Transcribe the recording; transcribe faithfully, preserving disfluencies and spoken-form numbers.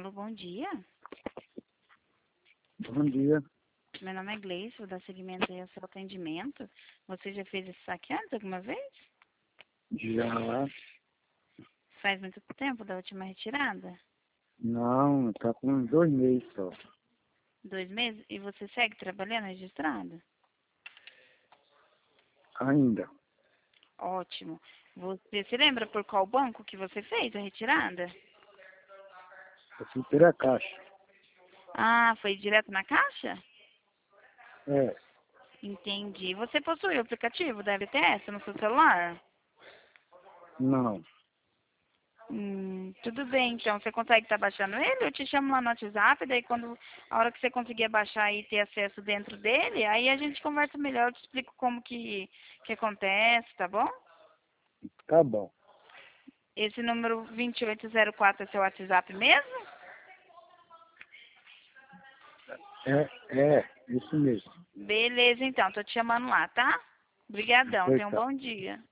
Alô, bom dia. Bom dia. Meu nome é Gleice, vou dar seguimento aí ao seu atendimento. Você já fez esse saque antes alguma vez? Já. Faz muito tempo da última retirada? Não, tá com uns dois meses só. Dois meses? E você segue trabalhando registrado? Ainda. Ótimo. Você se lembra por qual banco que você fez a retirada? Eu fui pela caixa. Ah, foi direto na caixa? É. Entendi. Você possui o aplicativo da F T S no seu celular? Não. Hum, tudo bem, então. Você consegue estar baixando ele? Eu te chamo lá no WhatsApp, daí quando a hora que você conseguir baixar e ter acesso dentro dele, aí a gente conversa melhor, eu te explico como que, que acontece, tá bom? Tá bom. Esse número vinte e oito zero quatro é seu WhatsApp mesmo? É, é, isso mesmo. Beleza, então. Tô te chamando lá, tá? Obrigadão. Pois Tenha um tá. bom dia.